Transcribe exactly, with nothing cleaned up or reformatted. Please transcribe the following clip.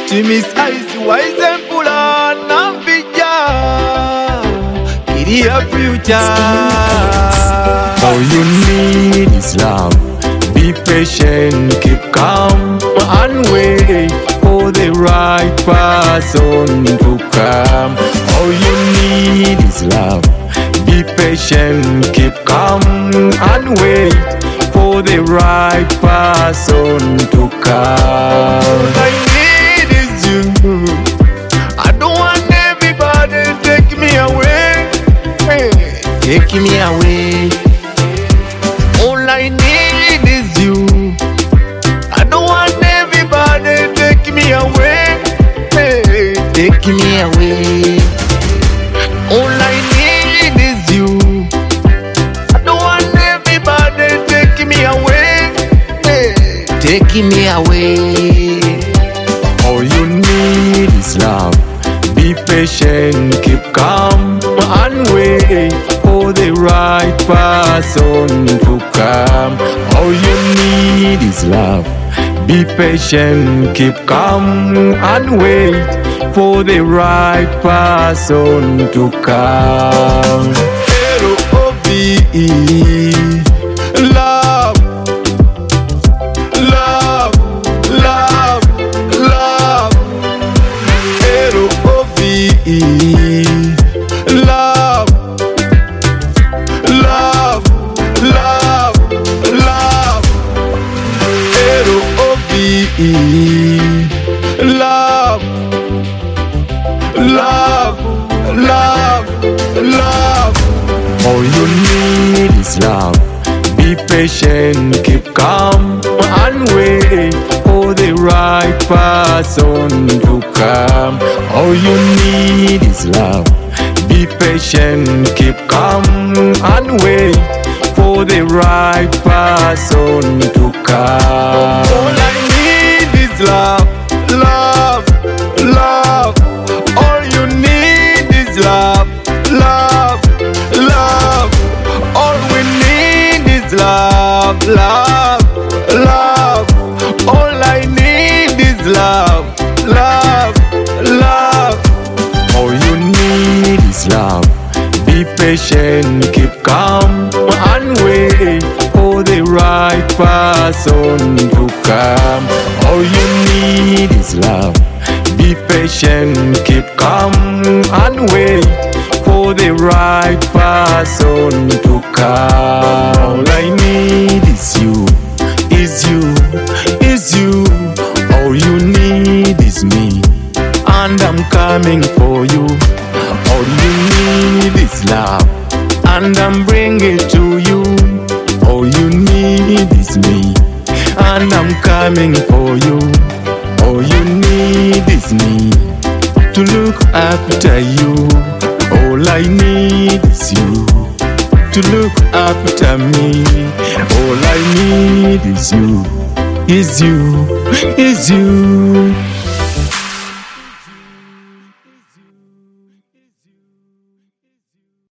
Timisize wise mpula na mpija Kiri a future. All you need is love. Be patient, keep calm and wait for the right person to come. All you need is love. Be patient, keep calm and wait for the right person to come. All I need is you. I don't want everybody to take me away. Hey, Take me away. all I need is you. I don't want everybody to take me away. Hey, Take me away. all I need is you. I don't want everybody to take me away. Hey, Take me away. All you need is love. Be patient, keep calm and wait for the right person to come. All you need is love. Be patient, keep calm and wait for the right person to come. L O V E. Love, love, love, love. L O V E. Love, love, love, love. L O V E. Love, love, love, love. All you need is love. Be patient, keep calm and wait for the right person to come. All you need is love. Be patient, keep calm and wait for the right person to come. All I need is love, love, love. All you need is love, love, love. All we need is love, love, love. All I need is love, love, love. All you need is love. Be patient, keep calm and wait for the right person to come. All you need is love. Be patient, keep calm and wait for the right person to come. All I need is you, is you, is you. All you need is me, and I'm coming for you. All you need is love, and I'm bringing it to you. All you need is me, and I'm coming for you. All you need is me to look after you. All I need is you to look after me. All I need is you, is you, is you.